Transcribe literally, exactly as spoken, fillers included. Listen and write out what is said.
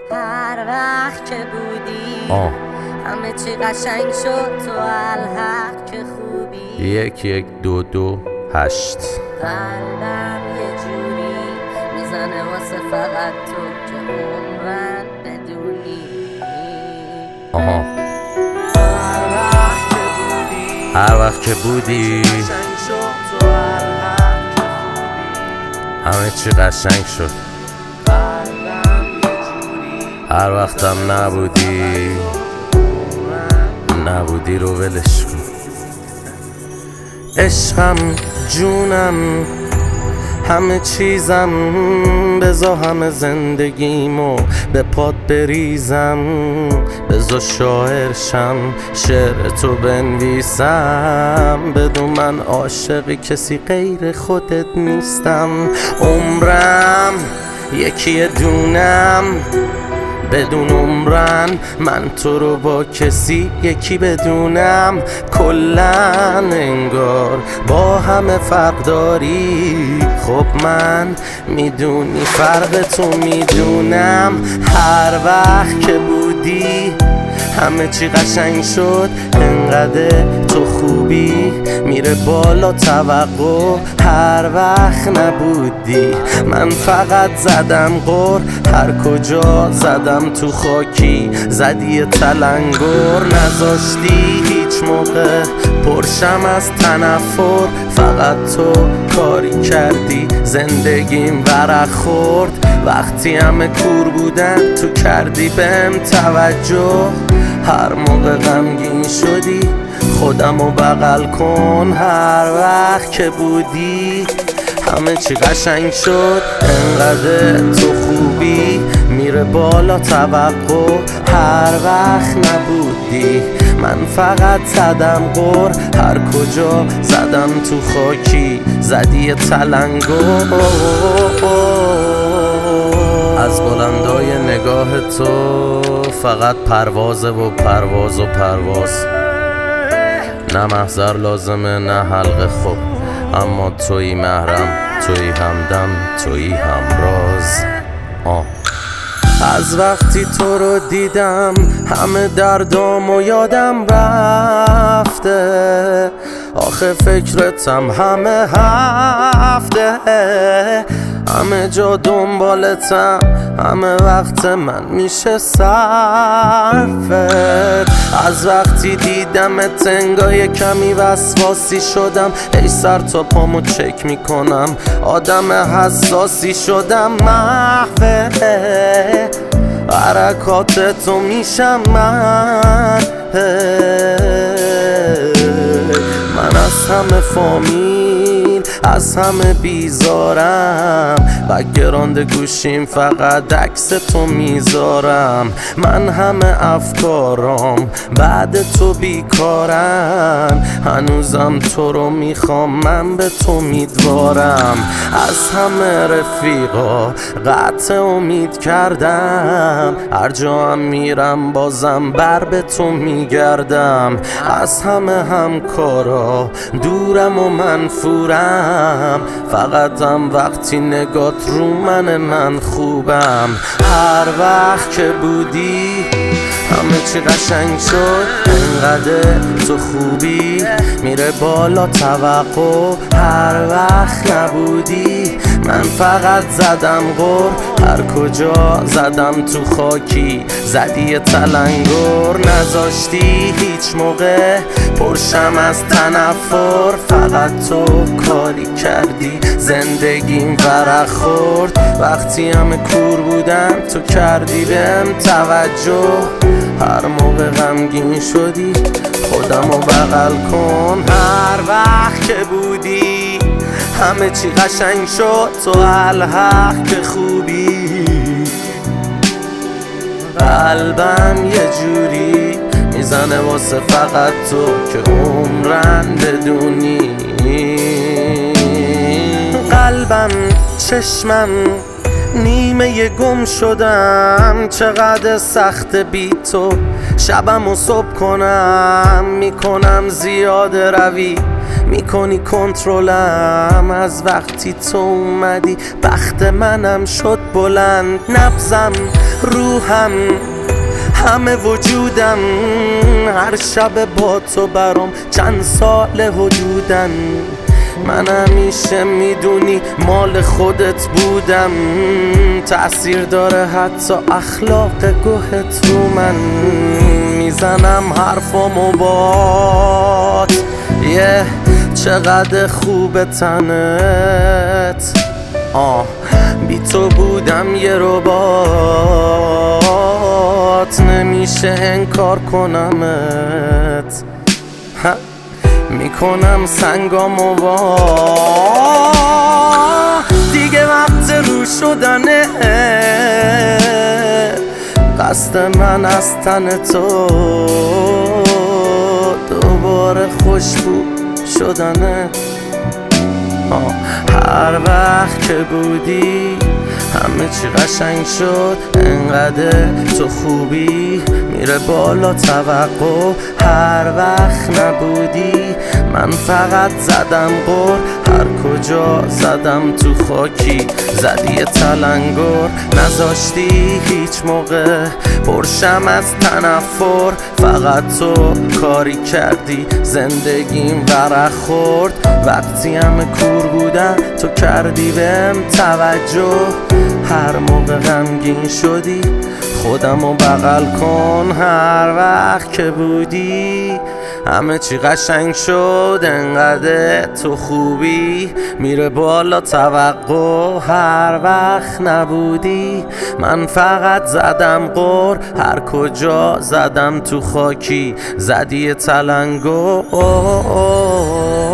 هر وقت که بودی آه. همه چی قشنگ شد تو الحق که خوبی. یک یک دو دو هشت. قلبم یه جوری میزنه واسه فقط تو که عمرن بدونی. آها. هر وقت که بودی همه چی قشنگ شد. هر وقتم نبودی نبودی رو ولش کن. عشقم جونم همه چیزم، بزا همه زندگیمو به پات بریزم، بزا شاعرشم شعر تو بنویسم، بدون من عاشق کسی غیر خودت نیستم. عمرم یکی دونم بدون عمرن، من تو رو با کسی یکی بدونم. کلن انگار با همه فرق داری، خب من میدونی فرق تو میدونم. هر وقت که بودی همه چی قشنگ شد، انقدر تو خوبی میره بالا توقع. هر وقت نبودی من فقط زدم غر، هر کجا زدم تو خاکی زدی تلنگر. نذاشتی هیچ موقع پرشم از تنفر، فقط تو کاری کردی زندگیم ورق خورد. وقتی همه کور بودن تو کردی بهم توجه، هر موقع غمگین شدی خودمو بغل کن. هر وقت که بودی همه چی قشنگ شد، انقدر تو خوبی میره بالا توقع. هر وقت نبودی من فقط زدم غر، هر کجا زدم تو خاکی زدی تلنگر. از بلندای نگاه تو فقط پروازه و پرواز و پرواز، نه محضر لازمه نه حلقه، خوب اما تویی محرم، تویی همدم، تویی همراز. آه. از وقتی تو رو دیدم همه دردام و یادم رفته، آخه فکرتم همه هفته، همه جا دنبالتم، همه وقت من میشه صرفت. از وقتی دیدمت انگار کمی وسواسی شدم، ای سر تا پامو چک میکنم، آدم حساسی شدم. محوه حرکات تو میشم من، من از همه فامیل از همه بیزارم، بک‌گراند گوشیم فقط عکس تو میذارم. من همه افکارام بعد تو بیکارن، هنوزم تو رو میخوام، من به تو میدوارم. از همه رفیقا قطع امید کردم، هر جا هم میرم بازم بر به تو میگردم. از همه همکارا دورم و منفورم، فقط هم وقتی نگات رو من من خوبم. هر وقت که بودی همه چی قشنگ شد، انقدر تو خوبی میره بالا توقع. هر وقت نبودی من فقط زدم غر، هر کجا زدم تو خاکی زدی تلنگر. نذاشتی هیچ موقع پرشم از تنفر، فقط تو کاری کردی زندگیم ورق خورد. وقتی همه کور بودن تو کردی بهم توجه، هر موقع غمگین شدی خودمو بغل کن. هر وقت که بودی همه چی قشنگ شد، تو الحق که خوبی. قلبم یه جوری میزنه واسه فقط تو که عمرن بدونی. قلبم چشمم نیمه گم شدم، چقدر سخت بی تو شبم و صبح کنم. میکنم زیاده روی میکنی کنترلم، از وقتی تو اومدی بخت منم شد بلند. نبزم روحم همه وجودم، هر شب با تو برام چند سال حدودن. من همیشه میدونی مال خودت بودم، تأثیر داره حتی اخلاق گوهت رو من. میزنم حرفامو بات یه چقدر خوب تنت، آه بی تو بودم یه ربات، نمیشه انکار کنمت، میکنم سنگامو وا. دیگه وقت رو شدنه، قصد من از تن تو دوباره خوشبو شدنه. آه هر وقت که بودی همه چی قشنگ شد، انقدر تو خوبی میره بالا توقع. هر وقت نبودی من فقط زدم غر، هر کجا زدم تو خاکی زدی تلنگر. نذاشتی هیچ موقع پرشم از تنفر، فقط تو کاری کردی زندگیم ورق خورد. وقتی همه کور بودن تو کردی بهم توجه، هر موقع غمگین شدی خودمو بغل کن. هر وقت که بودی همه چی قشنگ شد، انقدر تو خوبی میره بالا توقع. هر وقت نبودی من فقط زدم غر، هر کجا زدم تو خاکی زدی تلنگر.